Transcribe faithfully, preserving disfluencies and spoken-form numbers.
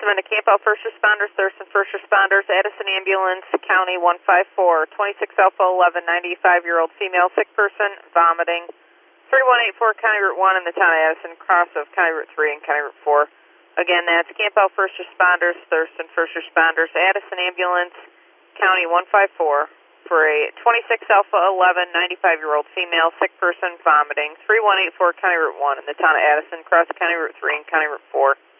Amanda Campo, first responders, Thurston first responders, Addison ambulance, County one five four, twenty-six Alpha eleven, ninety-five-year-old female, sick person, vomiting. three one eight four County Route one in the town of Addison, cross of County Route three and County Route four. Again, that's Campo first responders, Thurston first responders, Addison ambulance, County one five four for a twenty-six Alpha eleven, ninety-five-year-old female, sick person, vomiting. three one eight four County Route one in the town of Addison, cross County Route three and County Route four.